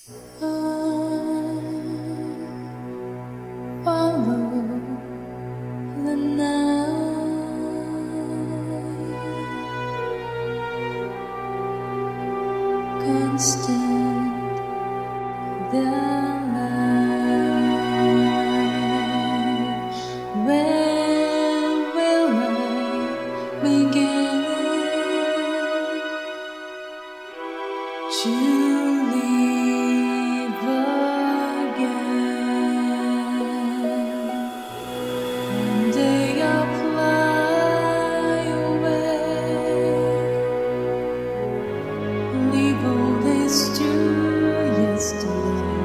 Follow the night, can't stand the light. When will I begin to live again? One day I'll fly away, leave all this to yesterday.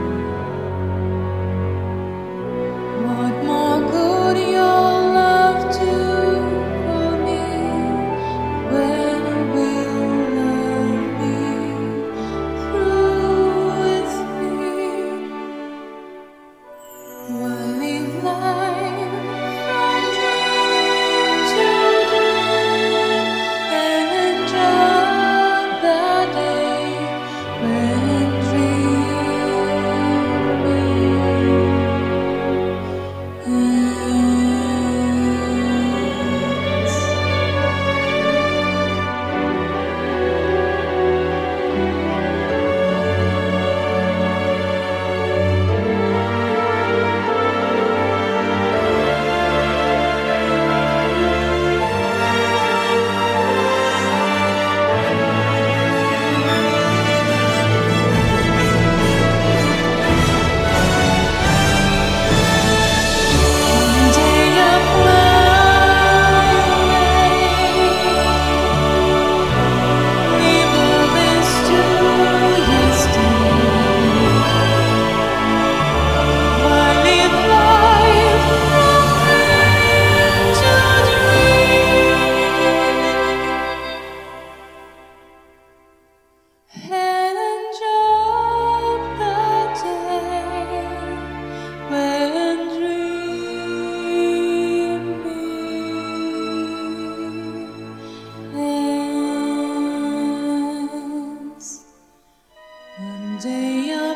What more could your love do for me? When will love be through with me? Why live life from dream to dream and enjoy the day when day